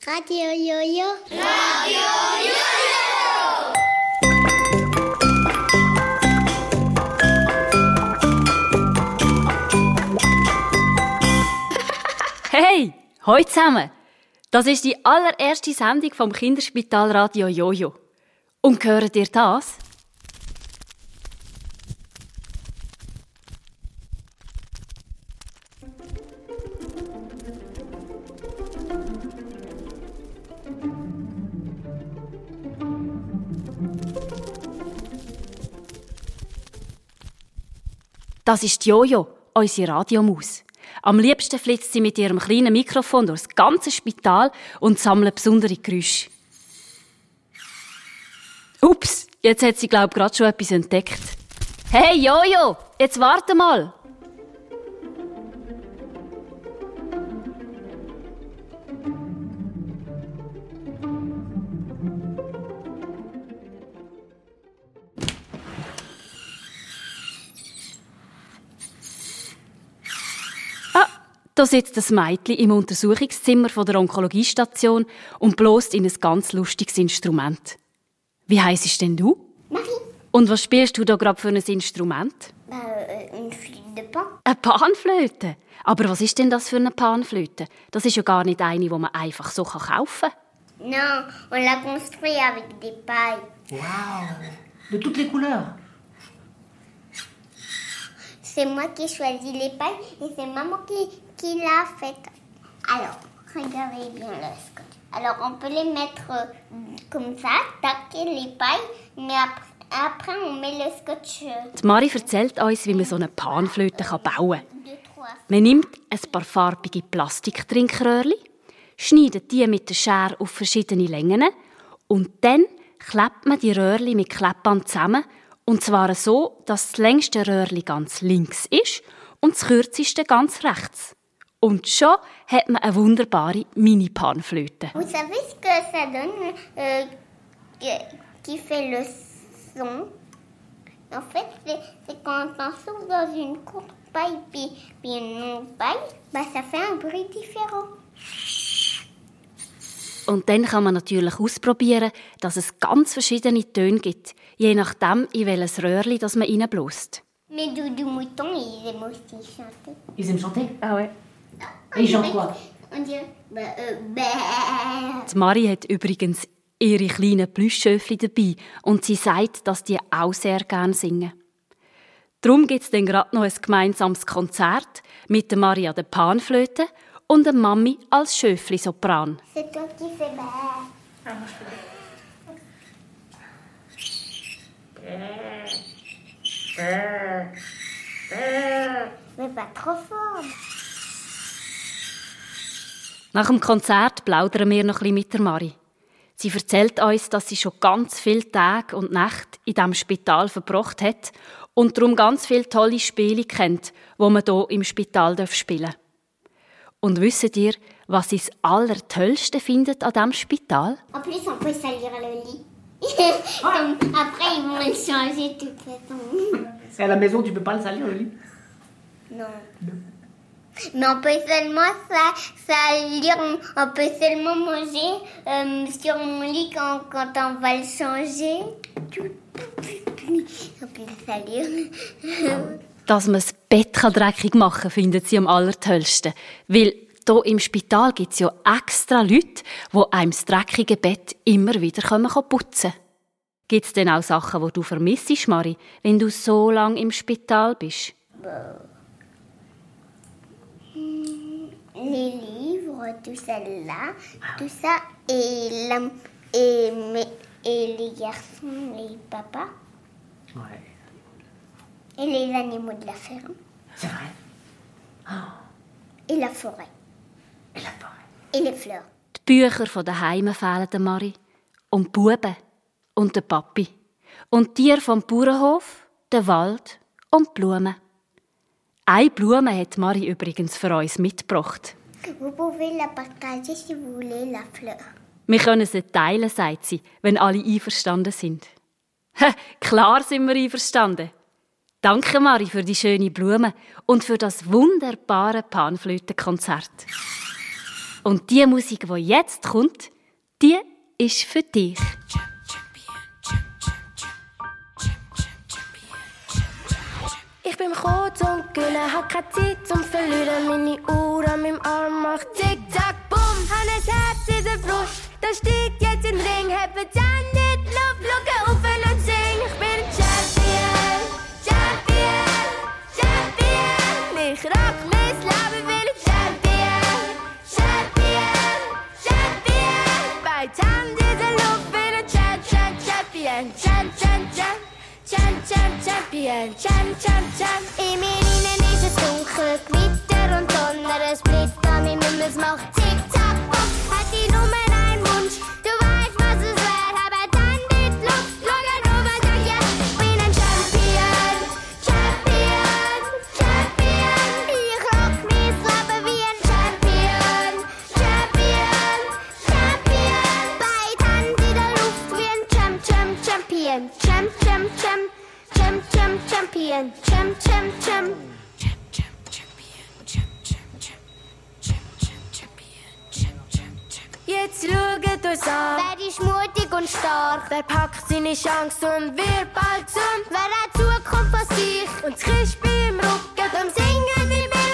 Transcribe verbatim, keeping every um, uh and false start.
Radio Jojo. Radio Jojo! Hey, hallo zusammen! Das ist die allererste Sendung vom Kinderspital Radio Jojo. Und hört ihr das? Das ist Jojo, unsere Radiomaus. Am liebsten flitzt sie mit ihrem kleinen Mikrofon durchs ganze Spital und sammelt besondere Geräusche. Ups, jetzt hat sie, glaube ich, gerade schon etwas entdeckt. Hey Jojo, jetzt warte mal! Da sitzt das Mädchen im Untersuchungszimmer von der Onkologiestation und bläst in ein ganz lustiges Instrument. Wie heisst denn du? Marie. Und was spielst du da gerade für ein Instrument? Äh, eine Flûte de Pan. Eine Panflöte? Aber was ist denn das für eine Panflöte? Das ist ja gar nicht eine, die man einfach so kaufen kann. Non, on l'a construit avec des pailles. Waouh! De toutes les couleurs. C'est moi qui ai choisi les pailles et c'est maman qui, qui l'a fait. Alors, regardez bien le scotch. Alors, on peut les mettre euh, comme ça, taquer les pailles, mais après, après on met le scotch. Euh, Die Marie erzählt uns, wie man so eine Panflöte bauen kann. deux, trois. Man nimmt ein paar farbige Plastiktrinkröhrchen, schneidet die mit der Schere auf verschiedene Längen und dann klebt man die Röhrchen mit Klebband zusammen. Und zwar so, dass das längste Röhrchen ganz links ist und das kürzeste ganz rechts. Und schon hat man eine wunderbare Mini-Panflöte. Vous savez ce que ça donne euh, qui fait le son? En fait, c'est, c'est quand on souffle dans une courte paille puis, puis une longue paille, bah, ça fait un bruit différent. Und dann kann man natürlich ausprobieren, dass es ganz verschiedene Töne gibt, je nachdem, in welches Röhrchen das man reinbläst. Mais Doudou Mouton, ils aiment aussi chanter. Ils aiment chanter? Ah ouais. On Et ils chantent dirait- quoi? On dirait... Bah, euh, bah. Die Marie hat übrigens ihre kleinen Plüschschöfli dabei und sie sagt, dass die auch sehr gerne singen. Darum gibt es dann gerade noch ein gemeinsames Konzert mit der Marie an der Panflöte und der Mami als Schöfli-Sopran. C'est toi qui fais bah. Mais pas trop fort. Nach dem Konzert plaudern wir noch ein bisschen mit der Marie. Sie erzählt uns, dass sie schon ganz viele Tage und Nächte in diesem Spital verbracht hat und darum ganz viele tolle Spiele kennt, die man hier im Spital spielen darf. Und wisst ihr, was sie das Allertollste findet an diesem Spital? En plus, on peut salir le lit. Comme après, ils vont le changer toute façon. Et à la maison, tu peux pas le salir, le lit? Non. Mais on peut seulement ça, salir, on peut seulement manger euh, sur mon lit quand, quand on va le changer. On peut le salir. Dass man das Bett dreckig machen kann, findet sie am allertollsten. Weil hier im Spital gibt es ja extra Leute, die einem das dreckige Bett immer wieder putzen können. Gibt es denn auch Sachen, die du vermisst, Marie, wenn du so lange im Spital bist? Les livres, tout ça là, tout ça, et, la, et, mais- et les garçons, les papas, Ouais. et les animaux de la ferme, C'est vrai. et la forêt, Et la forêt. et les fleurs. Die Bücher von den Heimen fehlen der Marie. Und die Buben. Und der Papi. Und die Tiere vom Bauernhof, der Wald und die Blumen. Eine Blume hat Marie übrigens für uns mitgebracht. Vous pouvez la partager si vous voulez, la fleur. Wir können sie teilen, sagt sie, wenn alle einverstanden sind. Klar sind wir einverstanden. Danke, Marie, für die schöne Blume und für das wunderbare Panflötenkonzert. Und die Musik, die jetzt kommt, die ist für dich. Ich bin kurz und Gülle, hab keine Zeit zum Verlieren. Meine Uhr an meinem Arm macht zick-zack, bumm. Hab ein Herz in der Brust, das steht jetzt im Ring. Hab die Hände in die Luft, schau auf und sing. Ich bin ein Champion, Champion, Champion. Ich rock mein Leben, will ein Champion, Champion, Champion. Beide Hände in der Luft, bin ein Champion, Champion, Champion, Champion. Champ, Champ, Champion, Champ, Champ, Champ. In mir innen ist es dunkel, Gewitter und Donner. Es blitzt an meinem Himmel, es macht zick-zack, bumm. Hat die Nummer einen Wunsch, du weißt, was es wär. Aber dann in die Luft, schau nur, sag ja. Ich bin ein Champion, Champion, Champion. Ich rock mein Leben wie ein Champion, Champion, Champion. Beide Hände in der Luft wie ein Champ, Champ, Champion. Champ, Champ, Champ, Champ, Champ, Champion, Champ, Champ, Champ. Jetzt schaut uns an. Wer ist mutig und stark? Wer packt seine Chance und wird bald gesund? Wer hat Zukunft von sich? Und das Christbein im Rücken, Darum singen wir